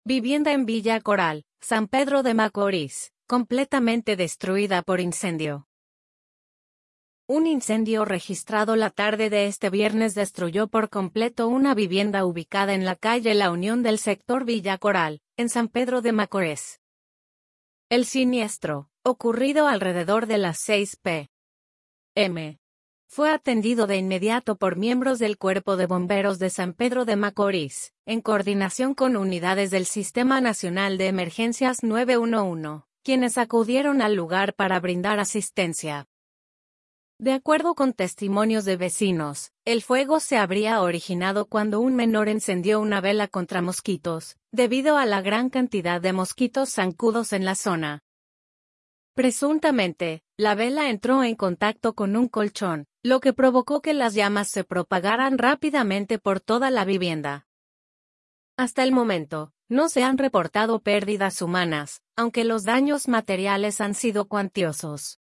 Vivienda en Villa Coral, San Pedro de Macorís, completamente destruida por incendio. Un incendio registrado la tarde de este viernes destruyó por completo una vivienda ubicada en la calle La Unión del sector Villa Coral, en San Pedro de Macorís. El siniestro, ocurrido alrededor de las 6 p.m., fue atendido de inmediato por miembros del Cuerpo de Bomberos de San Pedro de Macorís, en coordinación con unidades del Sistema Nacional de Emergencias 911, quienes acudieron al lugar para brindar asistencia. De acuerdo con testimonios de vecinos, el fuego se habría originado cuando un menor encendió una vela contra mosquitos, debido a la gran cantidad de mosquitos zancudos en la zona. Presuntamente, la vela entró en contacto con un colchón, lo que provocó que las llamas se propagaran rápidamente por toda la vivienda. Hasta el momento, no se han reportado pérdidas humanas, aunque los daños materiales han sido cuantiosos.